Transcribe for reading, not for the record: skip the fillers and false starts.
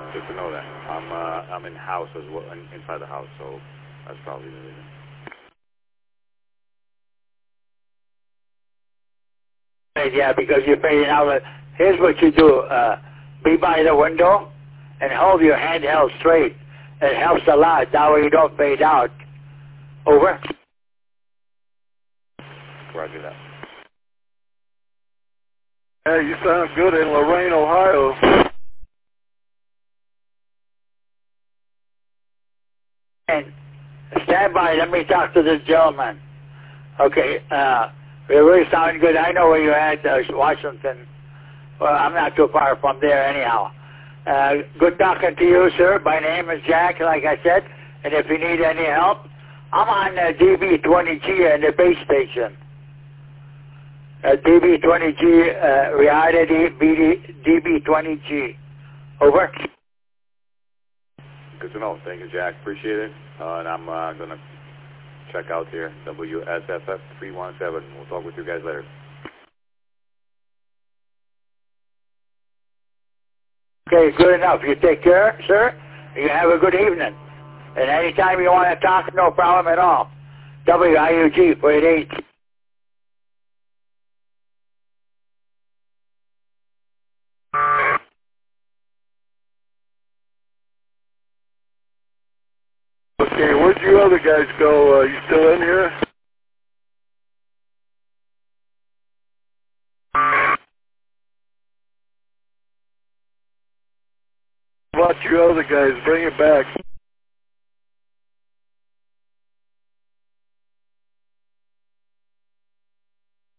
Good to know that. I'm in house as well, inside the house, so that's probably the reason. Yeah, because you're fading out. Here's what you do. Be by the window and hold your hand held straight. It helps a lot. That way you don't fade out. Over. Roger that. Hey, you sound good in Lorain, Ohio. And stand by. Let me talk to this gentleman. Okay. You're really sounding good. I know where you're at, Washington. Well, I'm not too far from there anyhow. Good talking to you, sir. My name is Jack, like I said. And if you need any help, I'm on DB20G in the base station. DB20G, reality DB20G. Over. Good to know. Thank you, Jack. Appreciate it. And I'm going to check out here, WSFF 317. We'll talk with you guys later. Okay, good enough. You take care, sir. You have a good evening. And anytime you want to talk, no problem at all. WIUG 488. Okay, where'd you other guys go? You still in here? What about you other guys? Bring it back.